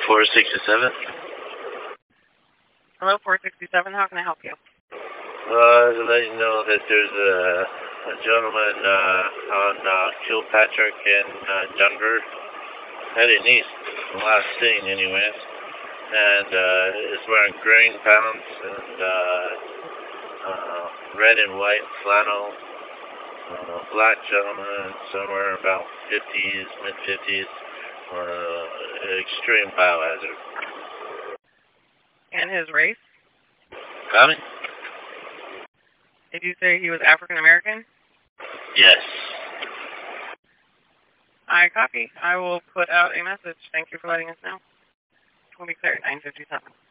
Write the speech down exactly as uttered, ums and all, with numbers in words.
four sixty-seven. Hello, four sixty-seven. How can I help you? Uh, to let you know that there's a, a gentleman uh, on uh, Kilpatrick and uh, Denver heading east, last seen anyways, and uh, is wearing green pants and uh, uh, red and white flannel, uh, black gentleman, somewhere about fifties, mid-fifties, uh, extreme biohazard. And his race? Got me? Did you say he was African American? Yes. I copy. I will put out a message. Thank you for letting us know. We'll be clear at nine fifty-seven.